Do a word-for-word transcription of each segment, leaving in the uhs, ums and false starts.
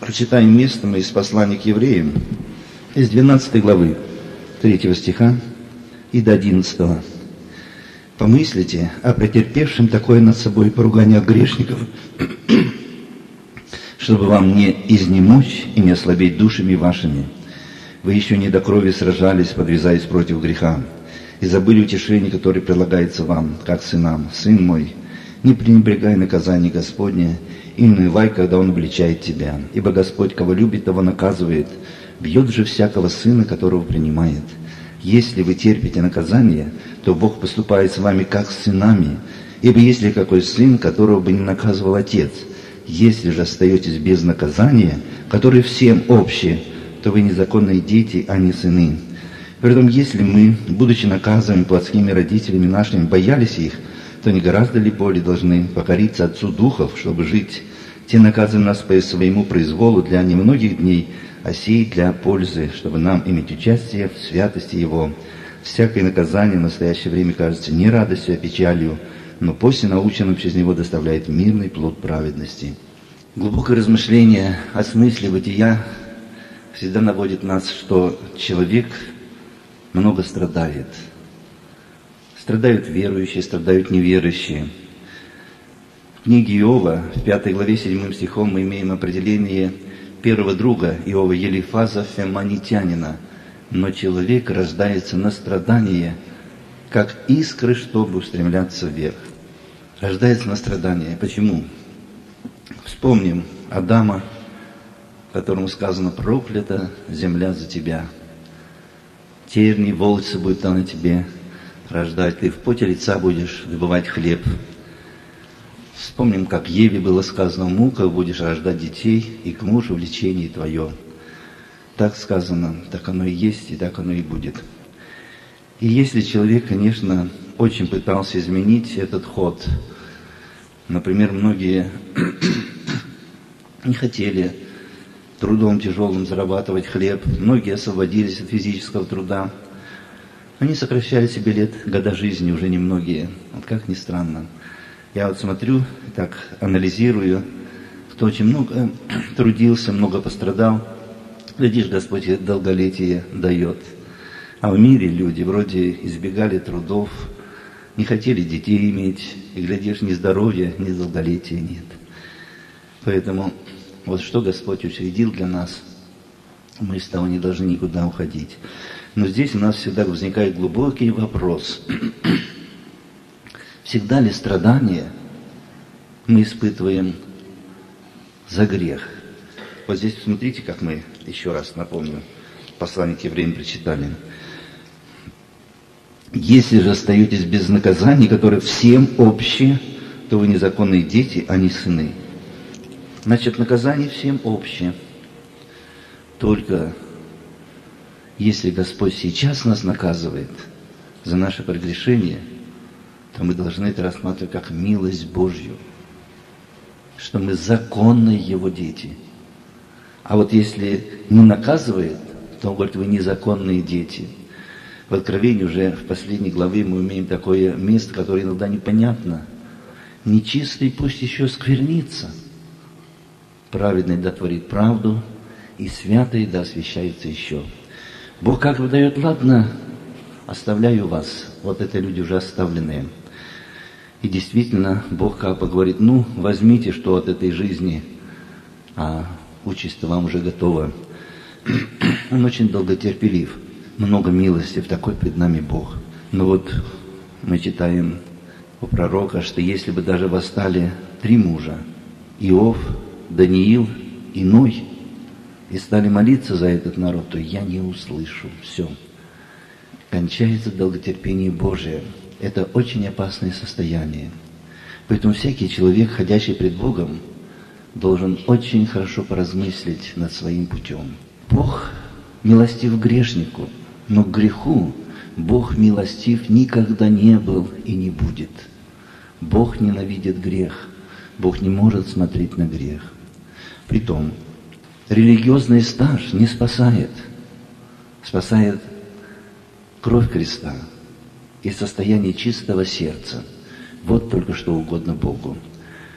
Прочитаем место мы из послания к евреям, из двенадцатой главы, третьего стиха и до одиннадцатого. «Помыслите о претерпевшем такое над собой поругание от грешников, чтобы вам не изнемочь и не ослабеть душами вашими. Вы еще не до крови сражались, подвязаясь против греха, и забыли утешение, которое предлагается вам, как сынам. Сын мой, не пренебрегай наказание Господне, и не унывай, когда Он обличает тебя. Ибо Господь, кого любит, того наказывает, бьет же всякого сына, которого принимает. Если вы терпите наказание, то Бог поступает с вами как с сынами. Ибо если какой сын, которого бы не наказывал отец, если же остаетесь без наказания, которое всем общее, то вы незаконные дети, а не сыны. Притом, если мы, будучи наказанными плотскими родителями нашими, боялись их, то не гораздо ли более должны покориться Отцу Духов, чтобы жить? Те наказаны нас по своему произволу для немногих дней, а сей для пользы, чтобы нам иметь участие в святости Его. Всякое наказание в настоящее время кажется не радостью, а печалью, но после наученным через него доставляет мирный плод праведности». Глубокое размышление о смысле бытия всегда наводит нас, что человек много страдает. Страдают верующие, страдают неверующие. В книге Иова, в пятой главе, седьмым стихом, мы имеем определение первого друга Иова, Елифаза, феманитянина. «Но человек рождается на страдание, как искры, чтобы устремляться вверх». Рождается на страдание. Почему? Вспомним Адама, которому сказано: «Проклята земля за тебя. Терни, волчцы будут на тебе рождать, ты в поте лица будешь добывать хлеб». Вспомним, как Еве было сказано: «В муках будешь рождать детей, и к мужу влечение твое». Так сказано, так оно и есть, и так оно и будет. И если человек, конечно, очень пытался изменить этот ход, например, многие не хотели трудом тяжелым зарабатывать хлеб, многие освободились от физического труда, они сокращали себе лет, года жизни, уже немногие. Вот как ни странно. Я вот смотрю, так анализирую, кто очень много трудился, много пострадал. Глядишь, Господь долголетие дает. А в мире люди вроде избегали трудов, не хотели детей иметь, и, глядишь, ни здоровья, ни долголетия нет. Поэтому вот что Господь учредил для нас, мы с того не должны никуда уходить. Но здесь у нас всегда возникает глубокий вопрос. Всегда ли страдания мы испытываем за грех? Вот здесь смотрите, как мы, еще раз напомню, послание к евреям прочитали. «Если же остаетесь без наказания, которое всем общее, то вы незаконные дети, а не сыны». Значит, наказание всем общее. Только если Господь сейчас нас наказывает за наше прегрешение, то мы должны это рассматривать как милость Божью, что мы законные Его дети. А вот если не наказывает, то Он говорит: вы незаконные дети. В Откровении уже в последней главе мы имеем такое место, которое иногда непонятно. «Нечистый пусть еще сквернится, праведный да творит правду, и святый да освящается еще». Бог как бы дает: ладно, оставляю вас. Вот это люди уже оставленные. И действительно, Бог как бы говорит: ну, возьмите, что от этой жизни, а участь вам уже готова. Он очень долготерпелив, много милости, в такой пред нами Бог. Но вот мы читаем у пророка, что если бы даже восстали три мужа, Иов, Даниил и Ной, и стали молиться за этот народ, то я не услышу. Все. Кончается долготерпение Божие. Это очень опасное состояние. Поэтому всякий человек, ходящий пред Богом, должен очень хорошо поразмыслить над своим путем. Бог милостив к грешнику, но к греху Бог милостив никогда не был и не будет. Бог ненавидит грех. Бог не может смотреть на грех. Притом, религиозный стаж не спасает. Спасает кровь креста и состояние чистого сердца. Вот только что угодно Богу.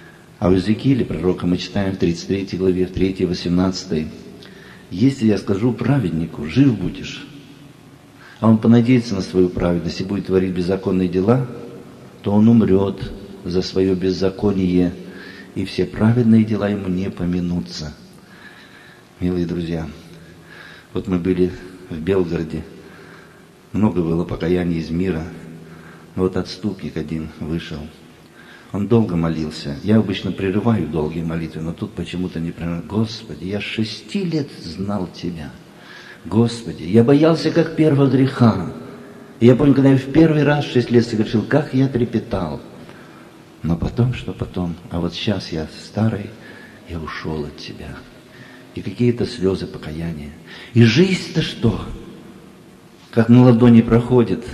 А в Иезекииле, пророка, мы читаем в тридцать третьей главе, в третьей, восемнадцатой. «Если я скажу праведнику, жив будешь, а он понадеется на свою праведность и будет творить беззаконные дела, то он умрет за свое беззаконие, и все праведные дела ему не помянутся». Милые друзья, вот мы были в Белгороде, много было покаяний из мира. Вот отступник один вышел. Он долго молился. Я обычно прерываю долгие молитвы, но тут почему-то не прерываю. «Господи, я шести лет знал Тебя. Господи, я боялся как первого греха. И я помню, когда я в первый раз в шесть лет согрешил, как я трепетал. Но потом, что потом? А вот сейчас я старый, я ушел от Тебя». И какие-то слезы покаяния. И жизнь-то что? Как на ладони проходит,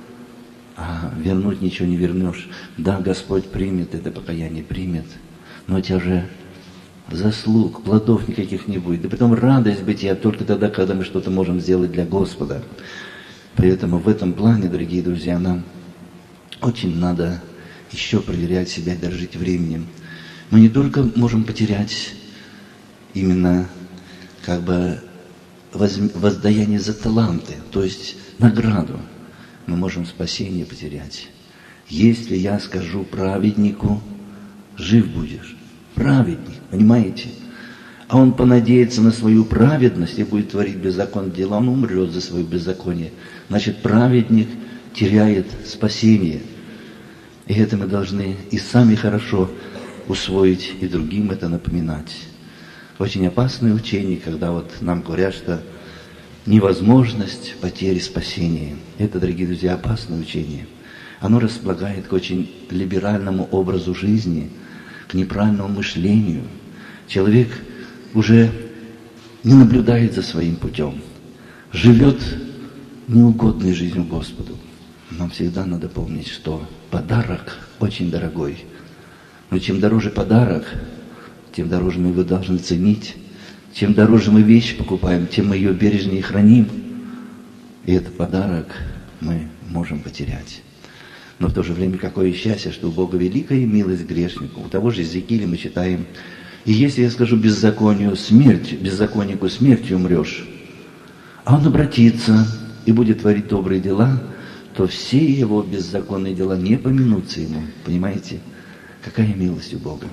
а вернуть ничего не вернешь. Да, Господь примет это покаяние, примет, но у тебя же заслуг, плодов никаких не будет. И потом радость бытия только тогда, когда мы что-то можем сделать для Господа. Поэтому в этом плане, дорогие друзья, нам очень надо еще проверять себя и дорожить временем. Мы не только можем потерять именно как бы воздаяние за таланты, то есть награду, мы можем спасение потерять. Если я скажу праведнику, жив будешь. Праведник, понимаете? А он понадеется на свою праведность и будет творить беззаконные дела, он умрет за свое беззаконие. Значит, праведник теряет спасение. И это мы должны и сами хорошо усвоить, и другим это напоминать. Очень опасное учение, когда вот нам говорят, что невозможность потери спасения. Это, дорогие друзья, опасное учение. Оно располагает к очень либеральному образу жизни, к неправильному мышлению. Человек уже не наблюдает за своим путем, живет неугодной жизнью Господу. Нам всегда надо помнить, что подарок очень дорогой. Но чем дороже подарок, тем дороже мы его должны ценить. Чем дороже мы вещь покупаем, тем мы ее бережнее храним. И этот подарок мы можем потерять. Но в то же время какое счастье, что у Бога великая милость к грешнику. У того же Иезекииля мы читаем: «И если я скажу беззаконию смерть, беззаконнику смертью умрешь, а он обратится и будет творить добрые дела, то все его беззаконные дела не помянутся ему». Понимаете? Какая милость у Бога.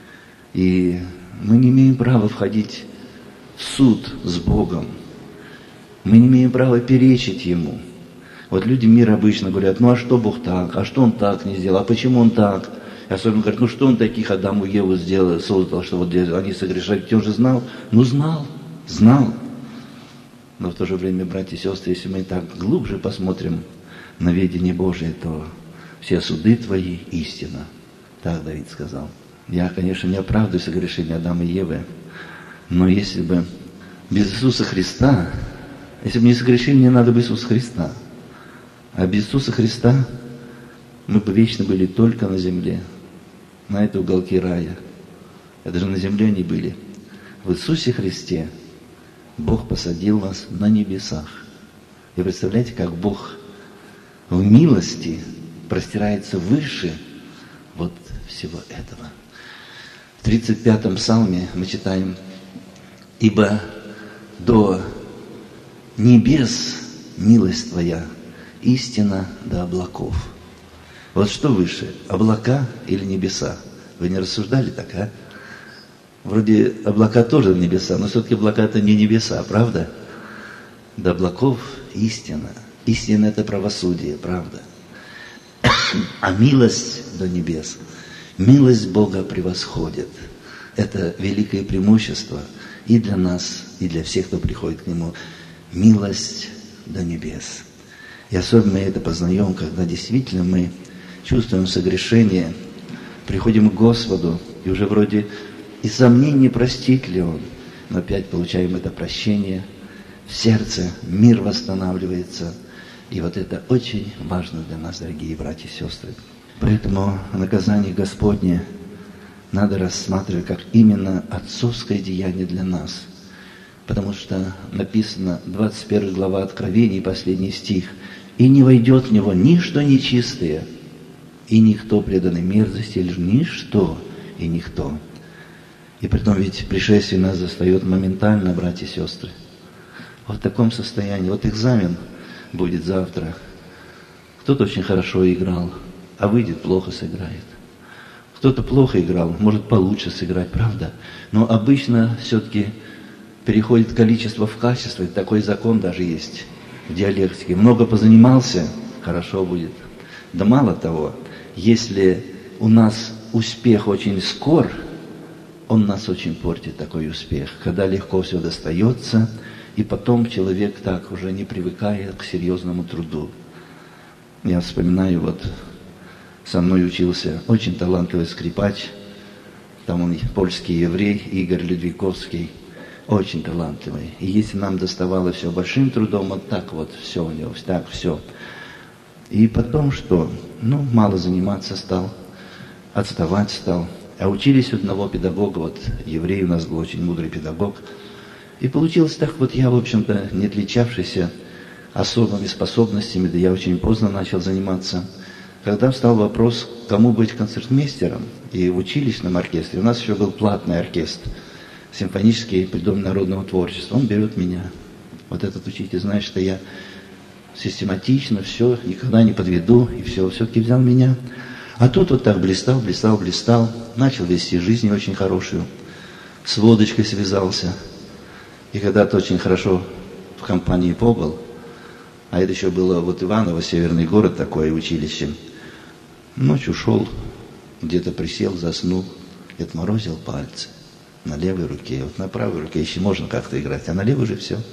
И мы не имеем права входить в суд с Богом. Мы не имеем права перечить Ему. Вот люди мира обычно говорят: ну а что Бог так, а что Он так не сделал, а почему Он так? И особенно говорят: ну что Он таких Адаму и Еву сделал, создал, что вот они согрешали. Ведь Он же знал. Ну знал, знал. Но в то же время, братья и сестры, если мы так глубже посмотрим на ведение Божие, то все суды Твои истина. Так Давид сказал. Я, конечно, не оправдываю согрешения Адама и Евы, но если бы без Иисуса Христа, если бы не согрешили, мне надо бы Иисуса Христа. А без Иисуса Христа мы бы вечно были только на земле, на этой уголке рая. Это же на земле они были. В Иисусе Христе Бог посадил нас на небесах. И представляете, как Бог в милости простирается выше вот всего этого. В тридцать пятом псалме мы читаем: «Ибо до небес милость Твоя, истина до облаков». Вот что выше, облака или небеса? Вы не рассуждали так, а? Вроде облака тоже небеса, но все-таки облака это не небеса, правда? До облаков истина. Истина это правосудие, правда? А милость до небес. Милость Бога превосходит. Это великое преимущество и для нас, и для всех, кто приходит к Нему. Милость до небес. И особенно мы это познаем, когда действительно мы чувствуем согрешение, приходим к Господу, и уже вроде и сомнений, простит ли Он, но опять получаем это прощение, в сердце мир восстанавливается. И вот это очень важно для нас, дорогие братья и сестры. Поэтому наказание Господне надо рассматривать как именно отцовское деяние для нас. Потому что написано, двадцать первая глава Откровений, последний стих: «И не войдет в него ничто нечистое, и никто преданный мерзости, или ничто и никто. И притом ведь пришествие нас застает моментально, братья и сестры. Вот в таком состоянии. Вот экзамен будет завтра. Кто-то очень хорошо играл, а выйдет, плохо сыграет. Кто-то плохо играл, может получше сыграть, правда? Но обычно все-таки переходит количество в качество, и такой закон даже есть в диалектике. Много позанимался, хорошо будет. Да мало того, если у нас успех очень скор, он нас очень портит, такой успех, когда легко все достается, и потом человек так уже не привыкает к серьезному труду. Я вспоминаю, вот со мной учился очень талантливый скрипач, там он польский еврей, Игорь Людвиковский, очень талантливый. И если нам доставалось все большим трудом, вот так вот все у него, так все. И потом что? Ну, мало заниматься стал, отставать стал. А учились у одного педагога, вот еврей у нас был очень мудрый педагог. И получилось так, вот я, в общем-то, не отличавшийся особыми способностями, да я очень поздно начал заниматься. Когда встал вопрос, кому быть концертмейстером, и в училищном оркестре, у нас еще был платный оркестр, симфонический при Доме народного творчества, он берет меня. Вот этот учитель знает, что я систематично все, никогда не подведу, и все, все-таки взял меня. А тут вот так блистал, блистал, блистал, начал вести жизнь очень хорошую, с водочкой связался. И когда-то очень хорошо в компании побыл, а это еще было вот Иваново, северный город, такое училище. Ночью шел, где-то присел, заснул, и отморозил пальцы на левой руке. Вот на правой руке еще можно как-то играть, а на левой уже все.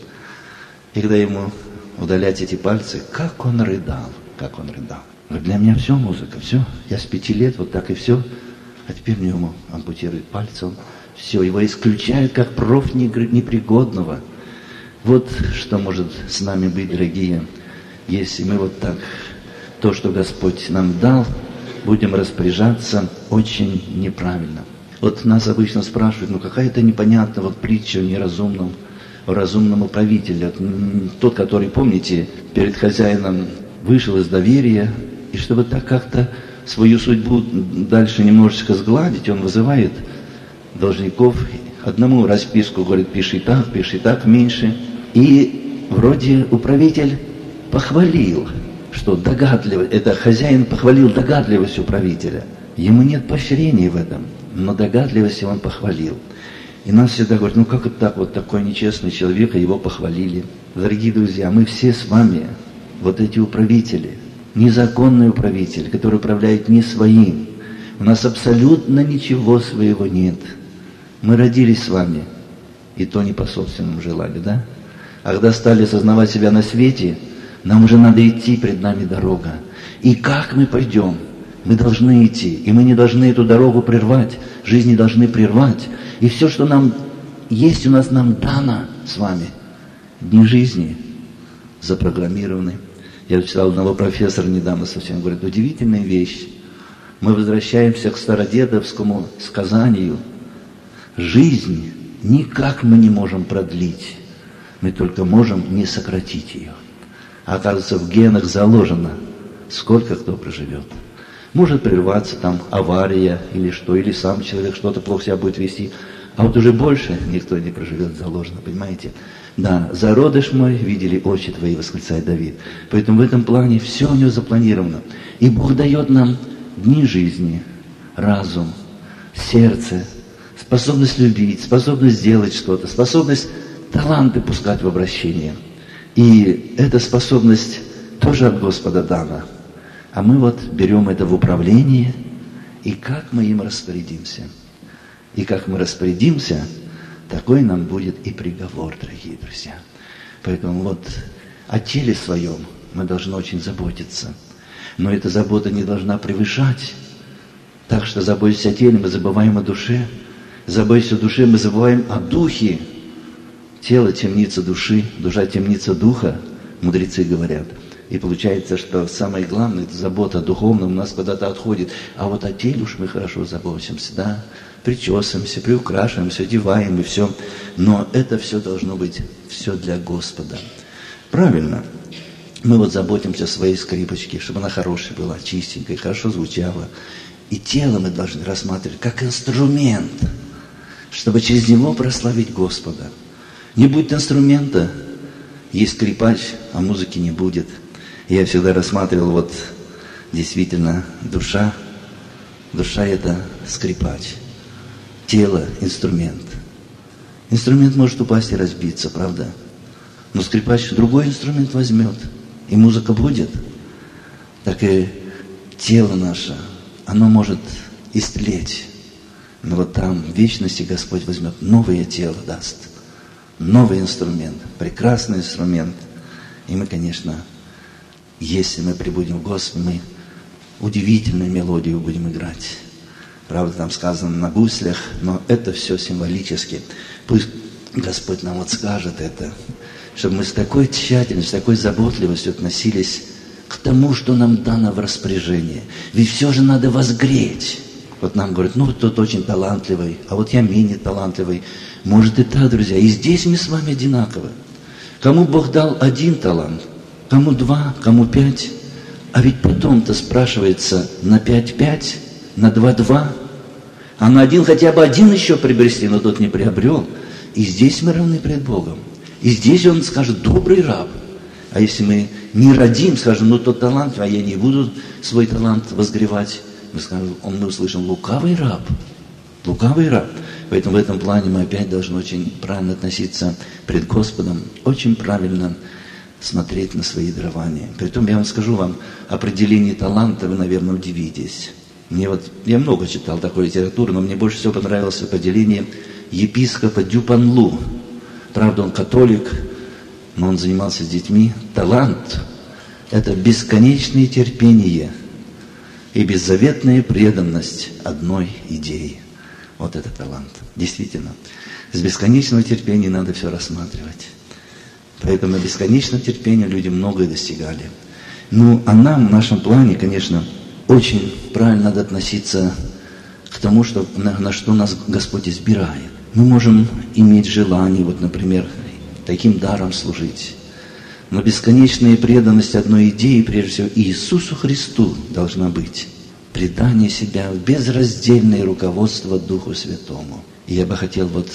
И когда ему удалять эти пальцы, как он рыдал, как он рыдал. Говорит, для меня все музыка, все. Я с пяти лет вот так и все. А теперь мне ему ампутируют пальцы, он все, его исключают как профнепригодного. Вот что может с нами быть, дорогие, если мы вот так, то, что Господь нам дал, будем распоряжаться очень неправильно. Вот нас обычно спрашивают, ну какая-то непонятная вот притча о неразумном, о разумном управителе. Тот, который, помните, перед хозяином вышел из доверия, и чтобы так как-то свою судьбу дальше немножечко сгладить, он вызывает должников, одному расписку говорит, пиши так, пиши так, меньше. И вроде управитель похвалил, что догадливый, это хозяин похвалил догадливость управителя. Ему нет поощрения в этом, но догадливость он похвалил. И нас всегда говорят, ну как это так, вот такой нечестный человек, а его похвалили. Дорогие друзья, мы все с вами, вот эти управители, незаконные управители, которые управляют не своим. У нас абсолютно ничего своего нет. Мы родились с вами, и то не по собственному желанию, да? А когда стали осознавать себя на свете, нам уже надо идти, пред нами дорога. И как мы пойдем? Мы должны идти, и мы не должны эту дорогу прервать, жизнь не должны прервать. И все, что нам есть у нас, нам дано с вами. Дни жизни запрограммированы. Я читал одного профессора недавно совсем, говорит, удивительная вещь. Мы возвращаемся к стародедовскому сказанию. Жизнь никак мы не можем продлить. Мы только можем не сократить ее. А оказывается, в генах заложено, сколько кто проживет. Может прерваться там авария или что, или сам человек что-то плохо себя будет вести. А вот уже больше никто не проживет, заложено, понимаете? Да, зародыш мой видели очи твои, восклицает Давид. Поэтому в этом плане все у него запланировано. И Бог дает нам дни жизни, разум, сердце, способность любить, способность сделать что-то, способность таланты пускать в обращение. И эта способность тоже от Господа дана. А мы вот берем это в управление, и как мы им распорядимся. И как мы распорядимся, такой нам будет и приговор, дорогие друзья. Поэтому вот о теле своем мы должны очень заботиться. Но эта забота не должна превышать. Так что, заботясь о теле, мы забываем о душе. Заботясь о душе, мы забываем о духе. Тело – темница души, душа – темница духа, мудрецы говорят. И получается, что самое главное, это забота о духовном у нас куда-то отходит. А вот о теле уж мы хорошо заботимся, да? Причесываемся, приукрашиваемся, одеваем и все. Но это все должно быть все для Господа. Правильно. Мы вот заботимся о своей скрипочке, чтобы она хорошая была, чистенькая, хорошо звучала. И тело мы должны рассматривать как инструмент, чтобы через него прославить Господа. Не будет инструмента, есть скрипач, а музыки не будет. Я всегда рассматривал, вот действительно, душа, душа это скрипач, тело – инструмент. Инструмент может упасть и разбиться, правда? Но скрипач другой инструмент возьмет, и музыка будет. Так и тело наше, оно может истлеть. Но вот там в вечности Господь возьмет новое тело, даст. Новый инструмент, прекрасный инструмент. И мы, конечно, если мы прибудем в Господе, мы удивительную мелодию будем играть. Правда, там сказано на гуслях, но это все символически. Пусть Господь нам вот скажет это, чтобы мы с такой тщательностью, с такой заботливостью относились к тому, что нам дано в распоряжение. Ведь все же надо возгреть. Вот нам говорят, ну, тот очень талантливый, а вот я менее талантливый. Может и так, друзья. И здесь мы с вами одинаковы. Кому Бог дал один талант, кому два, кому пять. А ведь потом-то спрашивается на пять-пять, на два-два. А на один хотя бы один еще приобрести, но тот не приобрел. И здесь мы равны пред Богом. И здесь Он скажет, добрый раб. А если мы не родим, скажем, ну тот талант, а я не буду свой талант возгревать, мы скажем, мы услышим, лукавый раб. Лукавый раб. Поэтому в этом плане мы опять должны очень правильно относиться пред Господом, очень правильно смотреть на свои дарования. Притом я вам скажу вам, определение таланта, вы, наверное, удивитесь. Мне вот, я много читал такой литературы, но мне больше всего понравилось определение епископа Дюпанлу. Правда, он католик, но он занимался с детьми. Талант – это бесконечное терпение и беззаветная преданность одной идее. Вот это талант. Действительно. С бесконечного терпения надо все рассматривать. Поэтому на бесконечном терпении люди многое достигали. Ну, а нам в нашем плане, конечно, очень правильно надо относиться к тому, что, на, на что нас Господь избирает. Мы можем иметь желание, вот, например, таким даром служить. Но бесконечная преданность одной идее, прежде всего, Иисусу Христу должна быть. Предание себя в безраздельное руководство Духу Святому. И я бы хотел вот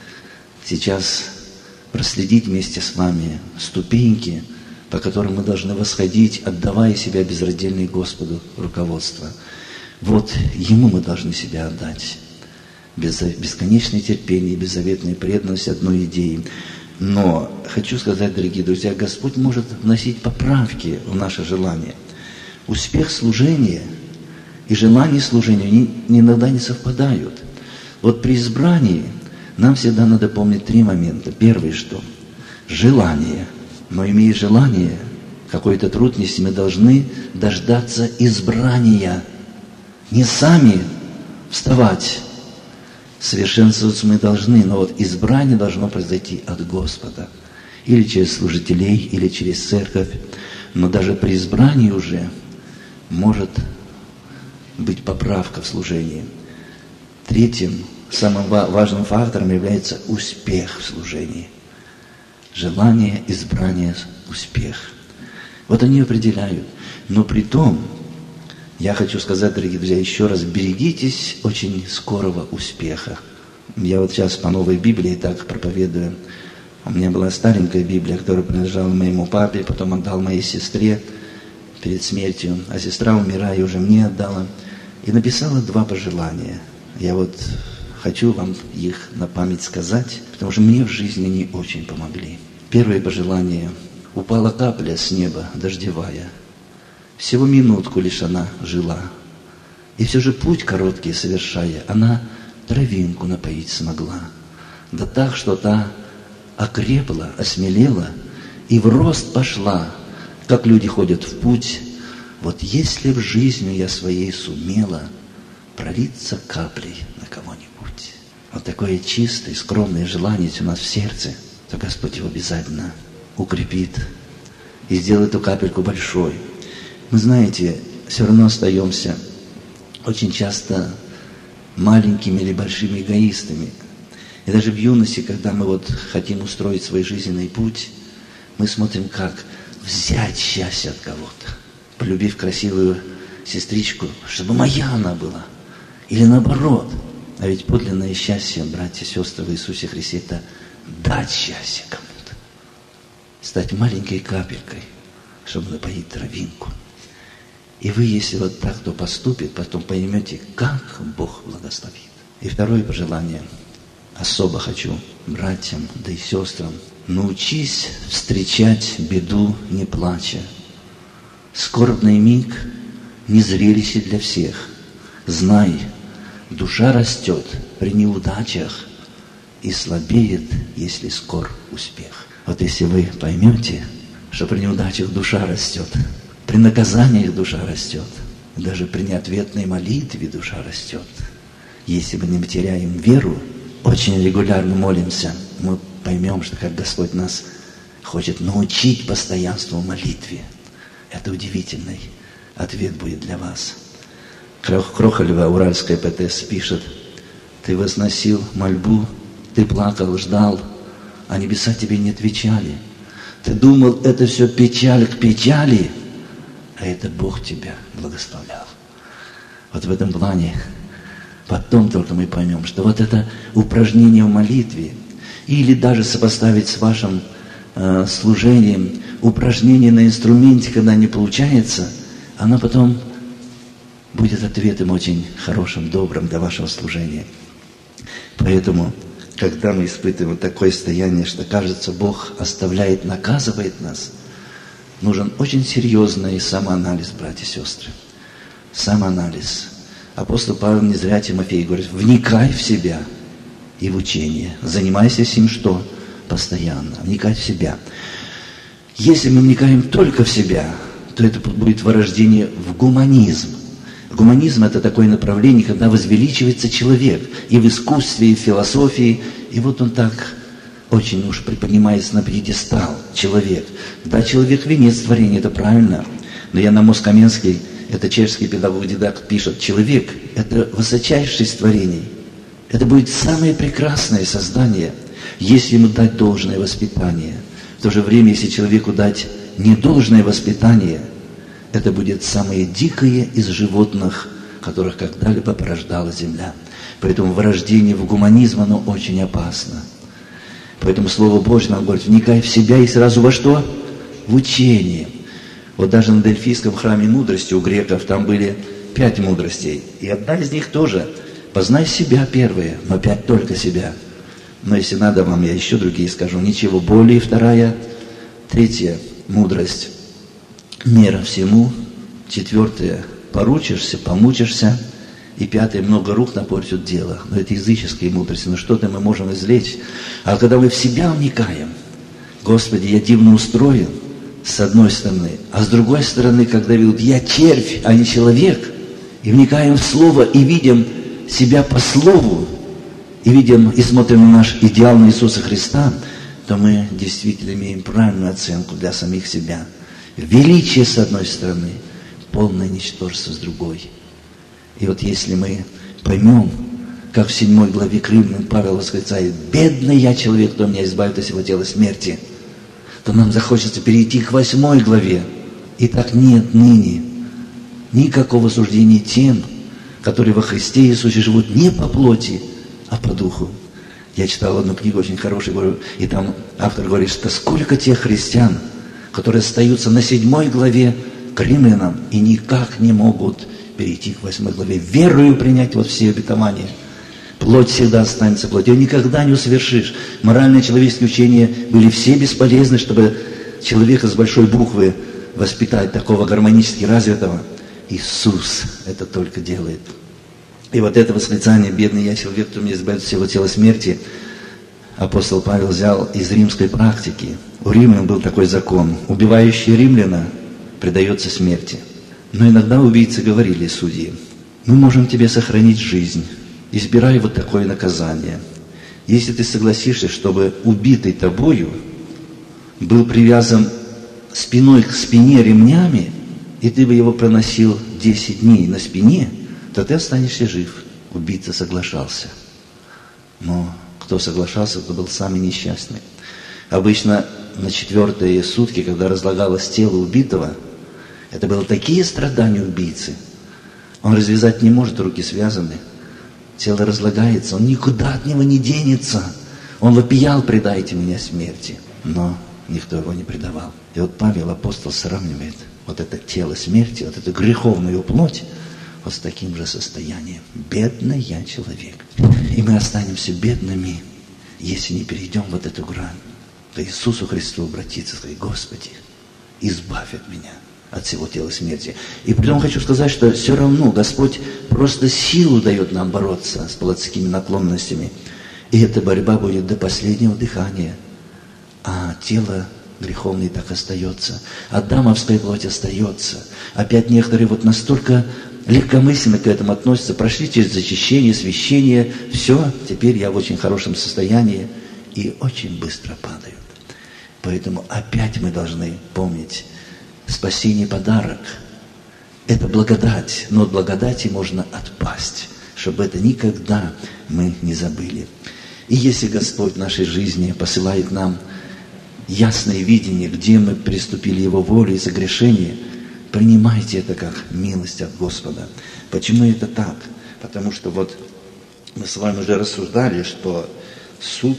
сейчас проследить вместе с вами ступеньки, по которым мы должны восходить, отдавая себя безраздельно Господу руководство. Вот Ему мы должны себя отдать. Бесконечное терпение, беззаветная преданность одной идее. Но хочу сказать, дорогие друзья, Господь может вносить поправки в наше желание. Успех служения и желание служения они иногда не совпадают. Вот при избрании нам всегда надо помнить три момента. Первый что? Желание. Но имея желание, какой-то труд нести, мы должны дождаться избрания. Не сами вставать. Совершенствоваться мы должны, но вот избрание должно произойти от Господа. Или через служителей, или через церковь. Но даже при избрании уже может быть поправка в служении. Третьим, самым важным фактором является успех в служении. Желание, избрание, успех. Вот они определяют. Но при том, я хочу сказать, дорогие друзья, еще раз, берегитесь очень скорого успеха. Я вот сейчас по новой Библии так проповедую. У меня была старенькая Библия, которая принадлежала моему папе, потом отдал моей сестре перед смертью, а сестра, умирая, уже мне отдала. И написала два пожелания. Я вот хочу вам их на память сказать, потому что мне в жизни они очень помогли. Первое пожелание. Упала капля с неба дождевая. Всего минутку лишь она жила. И все же путь короткий совершая, она травинку напоить смогла. Да так, что та окрепла, осмелела и в рост пошла, как люди ходят в путь. Вот если в жизни я своей сумела пролиться каплей на кого-нибудь. Вот такое чистое, скромное желание у нас в сердце, то Господь его обязательно укрепит и сделает эту капельку большой. Мы, знаете, все равно остаемся очень часто маленькими или большими эгоистами. И даже в юности, когда мы вот хотим устроить свой жизненный путь, мы смотрим, как взять счастье от кого-то. Полюбив красивую сестричку, чтобы моя она была. Или наоборот. А ведь подлинное счастье, братья и сестры, в Иисусе Христе, это дать счастье кому-то. Стать маленькой капелькой, чтобы напоить травинку. И вы, если вот так кто поступит, потом поймете, как Бог благословит. И второе пожелание. Особо хочу братьям, да и сестрам. Научись встречать беду, не плача. Скорбный миг не зрелище для всех. Знай, душа растет при неудачах и слабеет, если скор успех. Вот если вы поймете, что при неудачах душа растет, при наказаниях душа растет, даже при неответной молитве душа растет. Если мы не теряем веру, очень регулярно молимся, мы поймем, что как Господь нас хочет научить постоянству в молитве. Это удивительный ответ будет для вас. Крохолева, уральская поэтесса, пишет: ты возносил мольбу, ты плакал, ждал, а небеса тебе не отвечали. Ты думал, это все печаль к печали, а это Бог тебя благословлял. Вот в этом плане потом только мы поймем, что вот это упражнение в молитве, или даже сопоставить с вашим э, служением, упражнение на инструменте, когда не получается, оно потом будет ответом очень хорошим, добрым для вашего служения. Поэтому, когда мы испытываем такое состояние, что кажется, Бог оставляет, наказывает нас, нужен очень серьезный самоанализ, братья и сестры. Самоанализ. Апостол Павел не зря Тимофею говорит: вникай в себя и в учение. Занимайся сим что? Постоянно. Вникай в себя. Если мы вникаем только в себя, то это будет вырождение в гуманизм. Гуманизм – это такое направление, когда возвеличивается человек и в искусстве, и в философии. И вот он так очень уж приподнимается на пьедестал, человек. Да, человек – венец творения, это правильно. Но Jan Amos Каменский, это чешский педагог-дидакт, пишет: человек – это высочайшее из творений. Это будет самое прекрасное создание, если ему дать должное воспитание. В то же время, если человеку дать недолжное воспитание, это будет самое дикое из животных, которых когда-либо порождала земля. Поэтому вырождение в гуманизм, оно очень опасно. Поэтому Слово Божье нам говорит: вникай в себя и сразу во что? В учение. Вот даже на Дельфийском храме мудрости у греков там были пять мудростей. И одна из них тоже: познай себя первое, но опять только себя. Но если надо вам, я еще другие скажу. Ничего более. Вторая. Третья мудрость: мера всему. Четвертое: поручишься, помучишься. И пятое: много рук напортят дело. Но это языческие мудрости. Но что-то мы можем извлечь. А когда мы в себя вникаем: Господи, я дивно устроен, с одной стороны. А с другой стороны, когда видят: я червь, а не человек. И вникаем в Слово, и видим себя по Слову, и видим, и смотрим на наш идеал на Иисуса Христа, то мы действительно имеем правильную оценку для самих себя. Величие с одной стороны, полное ничтожество с другой. И вот если мы поймем, как в седьмой главе к Римлянам Павел восклицает: «Бедный я человек, кто меня избавит от сего тела смерти», то нам захочется перейти к восьмой главе. Итак, нет ныне никакого суждения тем, которые во Христе Иисусе живут не по плоти, а по духу. Я читал одну книгу очень хорошую, и там автор говорит, что сколько тех христиан, которые остаются на седьмой главе к Римлянам и никак не могут перейти к восьмой главе, верою принять вот все обетования. Плоть всегда останется плотью, никогда не усовершишь. Моральные человеческие учения были все бесполезны, чтобы человека с большой буквы воспитать, такого гармонически развитого. Иисус это только делает. И вот это восклицание: «Бедный я человек, кто меня избавит от всего тела смерти», апостол Павел взял из римской практики. У римлян был такой закон: убивающий римляна предается смерти. Но иногда убийцы говорили судьи: мы можем тебе сохранить жизнь, избирай вот такое наказание. Если ты согласишься, чтобы убитый тобою был привязан спиной к спине ремнями, и ты бы его проносил десять дней на спине, то ты останешься жив. Убийца соглашался. Но кто соглашался, то был самый несчастный. Обычно на четвертые сутки, когда разлагалось тело убитого, это было такие страдания убийцы, Он развязать не может, руки связаны. Тело разлагается, он никуда от него не денется. Он вопиял: предайте меня смерти. Но никто его не предавал. И вот Павел, апостол, сравнивает вот это тело смерти, вот эту греховную плоть, вот с таким же состоянием. Бедный я человек. И мы останемся бедными, если не перейдем вот эту грань. К Иисусу Христу обратиться, сказать: Господи, избавь от меня, от всего тела смерти. И притом хочу сказать, что все равно Господь просто силу дает нам бороться с плотскими наклонностями. И эта борьба будет до последнего дыхания. А тело греховное так остается. Адамовская плоть остается. Опять некоторые вот настолько легкомысленно к этому относятся. Прошли через зачищение, священие. Все, теперь я в очень хорошем состоянии. И очень быстро падают. Поэтому опять мы должны помнить: спасение — подарок. Это благодать. Но от благодати можно отпасть. Чтобы это никогда мы не забыли. И если Господь в нашей жизни посылает нам ясное видение, где мы приступили Его волю и согрешение, принимайте это как милость от Господа. Почему это так? Потому что вот мы с вами уже рассуждали, что суд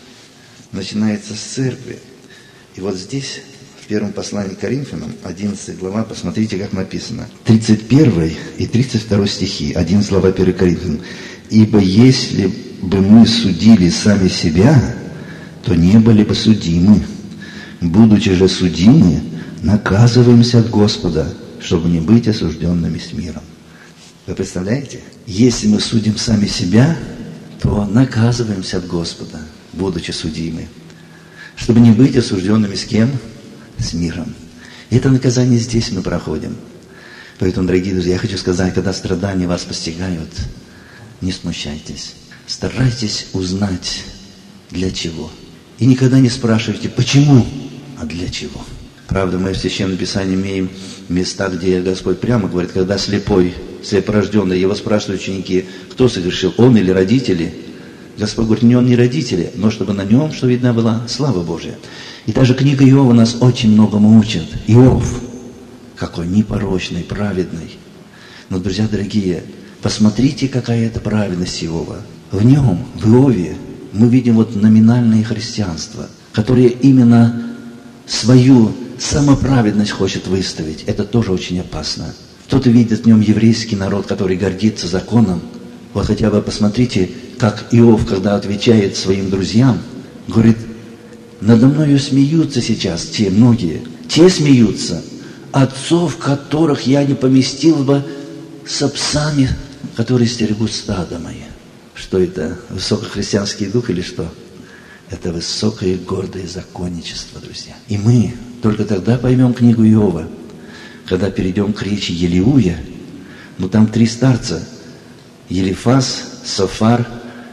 начинается с церкви. И вот здесь, в первом послании к Коринфянам, одиннадцатая глава, посмотрите, как написано. тридцать первый и тридцать второй стихи, одиннадцатая глава первого Коринфянам. «Ибо если бы мы судили сами себя, то не были бы судимы. Будучи же судимы, наказываемся от Господа, чтобы не быть осужденными с миром». Вы представляете? Если мы судим сами себя, то наказываемся от Господа, будучи судимы, чтобы не быть осужденными с кем? С миром. И это наказание здесь мы проходим. Поэтому, дорогие друзья, я хочу сказать, когда страдания вас постигают, не смущайтесь. Старайтесь узнать, для чего. И никогда не спрашивайте, почему, а для чего. Правда, мы в Священном Писании имеем места, где Господь прямо говорит, когда слепой, слепорожденный, его спрашивают ученики, кто согрешил, он или родители? Господь говорит, не он, не родители, но чтобы на нем, что видна была, слава Божия. И даже книга Иова нас очень многому учит. Иов, какой непорочный, праведный. Но, друзья дорогие, посмотрите, какая это праведность Иова. В нем, в Иове, мы видим вот номинальное христианство, которое именно свою самоправедность хочет выставить. Это тоже очень опасно. Кто-то видит в нем еврейский народ, который гордится законом. Вот хотя бы посмотрите, как Иов, когда отвечает своим друзьям, говорит, надо мною смеются сейчас те многие. Те смеются, отцов которых я не поместил бы с псами, которые стерегут стадо мое. Что это? Высокохристианский дух или что? Это высокое и гордое законничество, друзья. И мы только тогда поймем книгу Иова, когда перейдем к речи Елиуя. Ну там три старца. Елифаз, Софар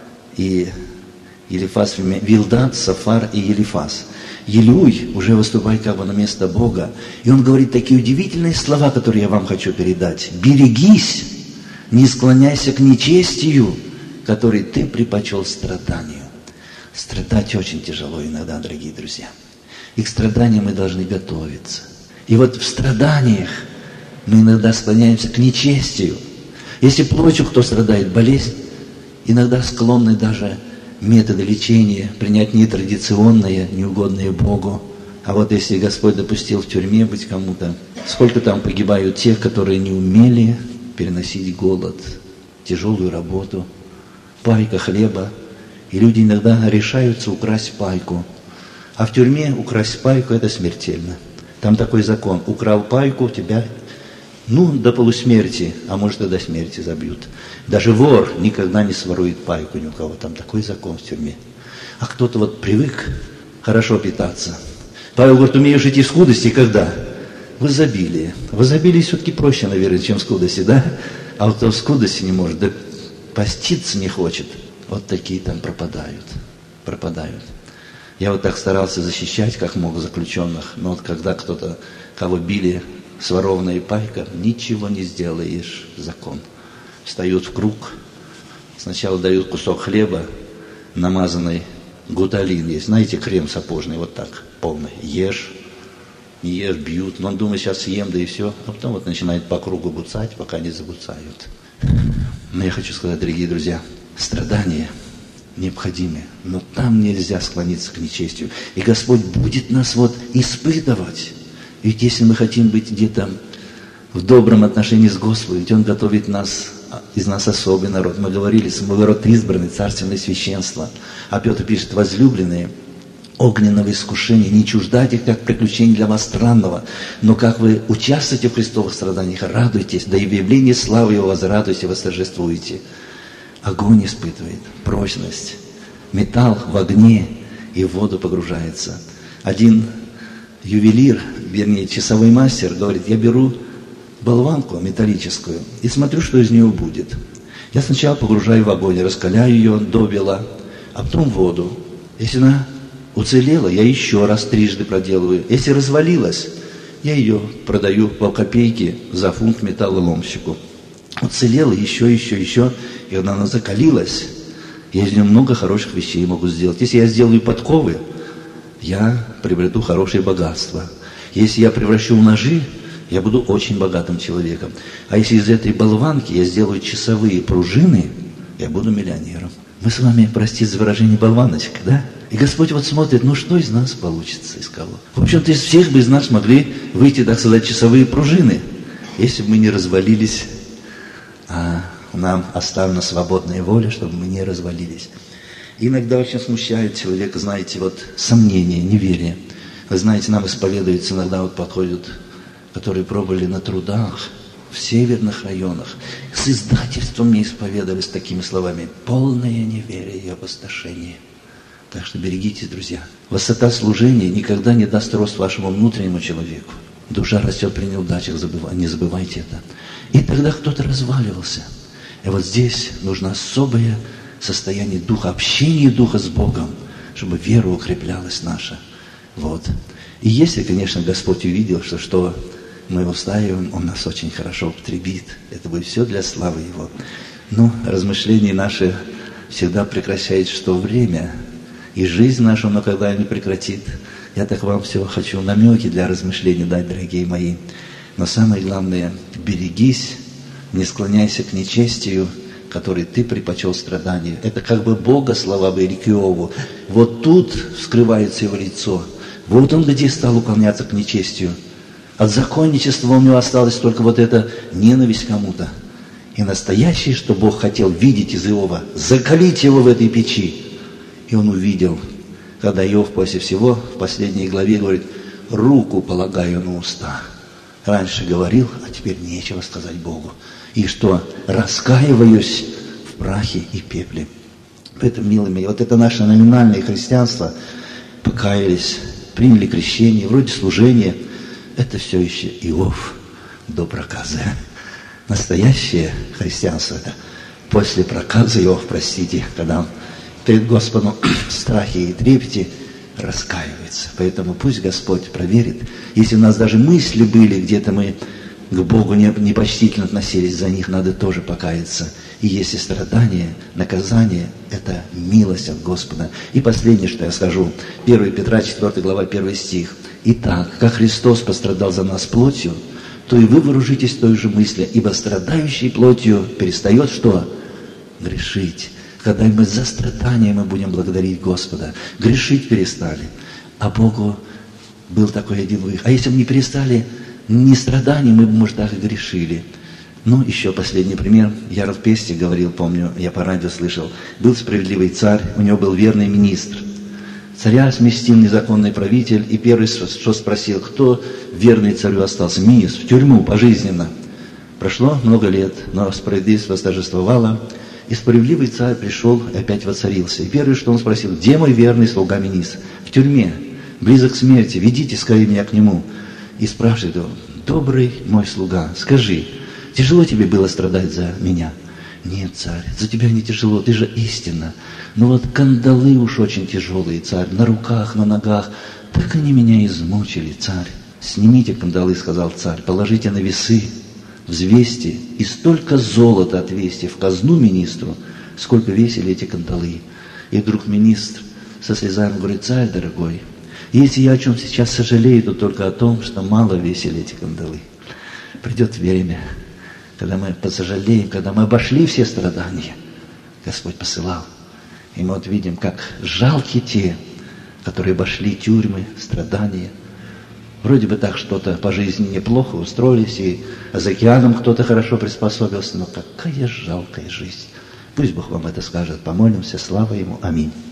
и Елифаз, Вилдат, Софар и Елифаз. Елиуй уже выступает как бы на место Бога. И он говорит такие удивительные слова, которые я вам хочу передать. «Берегись, не склоняйся к нечестию, который ты предпочел страданию». Страдать очень тяжело иногда, дорогие друзья. И к страданию мы должны готовиться. И вот в страданиях мы иногда склоняемся к нечестию. Если плотью кто страдает, болезнь, иногда склонны даже методы лечения принять нетрадиционные, неугодные Богу. А вот если Господь допустил в тюрьме быть кому-то, сколько там погибают тех, которые не умели переносить голод, тяжелую работу, пайка хлеба. И люди иногда решаются украсть пайку. А в тюрьме украсть пайку – это смертельно. Там такой закон. Украл пайку, тебя, ну, до полусмерти, а может и до смерти забьют. Даже вор никогда не сворует пайку ни у кого. Там такой закон в тюрьме. А кто-то вот привык хорошо питаться. Павел говорит, умеешь идти в скудости, когда? В изобилии. В изобилии все-таки проще, наверное, чем в скудости, да? А вот кто в скудости не может, да поститься не хочет. Вот такие там пропадают. Пропадают. Я вот так старался защищать, как мог, заключенных. Но вот когда кто-то, кого били сворованная пайка, ничего не сделаешь, закон. Встают в круг, сначала дают кусок хлеба, намазанный гуталин есть. Знаете, крем сапожный, вот так, полный. Ешь, не ешь, бьют. Но он думает, сейчас съем, да и все. А потом вот начинает по кругу буцать, пока не забуцают. Но я хочу сказать, дорогие друзья, страдания необходимы, но там нельзя склониться к нечестию. И Господь будет нас вот испытывать. Ведь если мы хотим быть где-то в добром отношении с Господом, ведь Он готовит нас, из нас особый народ. Мы говорили, мы род избранный, царственное священство. А Петр пишет, возлюбленные, огненного искушения, не чуждайте их, как приключений для вас странного, но как вы участвуете в Христовых страданиях, радуйтесь, да и в явлении славы Его возрадуйте, восторжествуйте. Огонь испытывает, прочность. Металл в огне и в воду погружается. Один ювелир, вернее, часовой мастер, говорит, я беру болванку металлическую и смотрю, что из нее будет. Я сначала погружаю в огонь, раскаляю ее до бела, а потом в воду. Если она уцелела, я еще раз трижды проделываю. Если развалилась, я ее продаю по копейке за фунт металлоломщику. Уцелела еще, еще, еще. И когда она закалилась, я из нее много хороших вещей могу сделать. Если я сделаю подковы, я приобрету хорошее богатство. Если я превращу в ножи, я буду очень богатым человеком. А если из этой болванки я сделаю часовые пружины, я буду миллионером. Мы с вами, простите за выражение, болваночка, да? И Господь вот смотрит, ну что из нас получится, из кого? В общем-то, из всех бы из нас могли выйти, так сказать, часовые пружины, если бы мы не развалились, а нам оставлена свободная воля, чтобы мы не развалились. И иногда очень смущает человека, знаете, вот сомнение, неверие. Вы знаете, нам исповедуются, иногда вот подходят, которые пробовали на трудах, в северных районах. С издательством мне исповедовались такими словами. Полное неверие и опустошение. Так что берегитесь, друзья. Высота служения никогда не даст рост вашему внутреннему человеку. Душа растет при неудачах, не забывайте это. И тогда кто-то разваливался. И вот здесь нужно особое состояние духа, общение духа с Богом, чтобы вера укреплялась наша. Вот. И если, конечно, Господь увидел, что что мы устаиваем, Он нас очень хорошо употребит. Это будет все для славы Его. Но размышления наши всегда прекращает, что время, и жизнь нашу, но когда не прекратит. Я так вам все хочу намеки для размышлений дать, дорогие мои. Но самое главное, берегись, не склоняйся к нечестию, который ты предпочел страданию. Это как бы Бога слова были к Иову. Вот тут вскрывается его лицо. Вот он где стал уклоняться к нечестию. От законничества у него осталась только вот эта ненависть к кому-то. И настоящее, что Бог хотел видеть из Иова, закалить его в этой печи. И он увидел, когда Иов после всего в последней главе говорит, руку полагаю на уста. Раньше говорил, а теперь нечего сказать Богу. И что? Раскаиваюсь в прахе и пепле. Поэтому, милые мои, вот это наше номинальное христианство, покаялись, приняли крещение, вроде служения, это все еще Иов до проказы. Настоящее христианство это после проказы Иов, простите, когда он перед Господом в страхе и трепете раскаивается. Поэтому пусть Господь проверит. Если у нас даже мысли были, где-то мы к Богу непочтительно относились, за них надо тоже покаяться. И если страдание, наказание, это милость от Господа. И последнее, что я скажу, первое Петра, четвёртая глава, первый стих. Итак, как Христос пострадал за нас плотью, то и вы вооружитесь той же мыслью, ибо страдающий плотью перестает что? Грешить. Когда мы за страдания мы будем благодарить Господа. Грешить перестали. А Богу был такой один выход. А если бы не перестали не страданий, мы бы, может, так и грешили. Ну, еще последний пример. Ярл Пестик говорил, помню, я по радио слышал. Был справедливый царь, у него был верный министр. Царя сместил незаконный правитель, и первый, что спросил, кто верный царю остался? Министр, в тюрьму пожизненно. Прошло много лет, но справедливость восторжествовала. И справедливый царь пришел и опять воцарился. И первое, что он спросил, где мой верный слуга министр? В тюрьме, близок к смерти, ведите скорее меня к нему. И спрашивает его, добрый мой слуга, скажи, тяжело тебе было страдать за меня? Нет, царь, за тебя не тяжело, ты же истинна. Но вот кандалы уж очень тяжелые, царь, на руках, на ногах, так они меня измучили, царь. Снимите кандалы, сказал царь, положите на весы, взвесьте и столько золота отвесьте в казну министру, сколько весили эти кандалы. И вдруг министр со слезами говорит, царь дорогой, Если я о чем сейчас сожалею, то только о том, что мало весили эти кандалы. Придет время, когда мы посожалеем, когда мы обошли все страдания. Господь посылал. И мы вот видим, как жалки те, которые обошли тюрьмы, страдания. Вроде бы так что-то по жизни неплохо устроились, и за океаном кто-то хорошо приспособился, но какая жалкая жизнь. Пусть Бог вам это скажет. Помолимся, слава Ему. Аминь.